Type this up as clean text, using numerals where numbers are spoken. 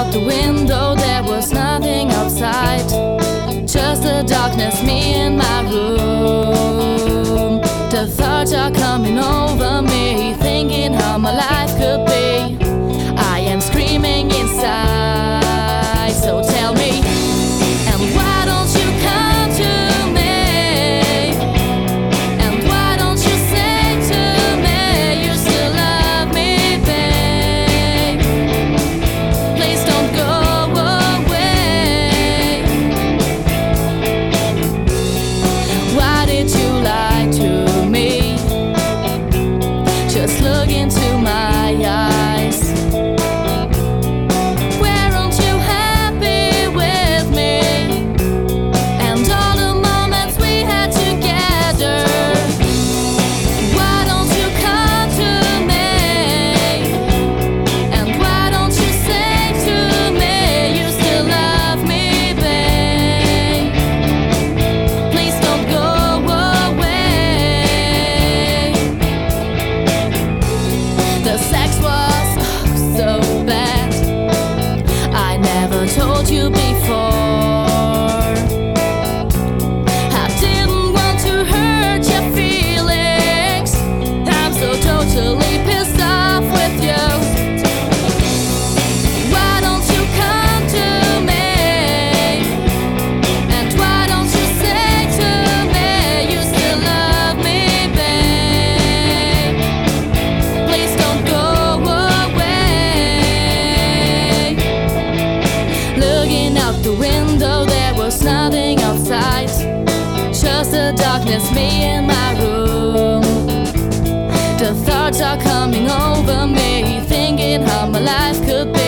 out the window, there was nothing outside, just the darkness, me in my room. The thoughts are coming over me, thinking how my life could be. I am screaming inside, so tell me, and why don't you come to me? And why don't you say to me you still love me, babe? Please don't go away. Why did you lie to me? Just look into my eyes. Weren't you happy with me and all the moments we had together? Why don't you come to me? And why don't you say to me you still love me, babe? Please don't go away. The sex was so bad, I never told you before. I didn't want to hurt your feelings, I'm so totally pissed off with you. Why don't you come to me? And why don't you say to me you still love me, babe? Please don't go away. Looking out the window, there was nothing outside, just the darkness, me in my room. The thoughts are coming over me, thinking how my life could be.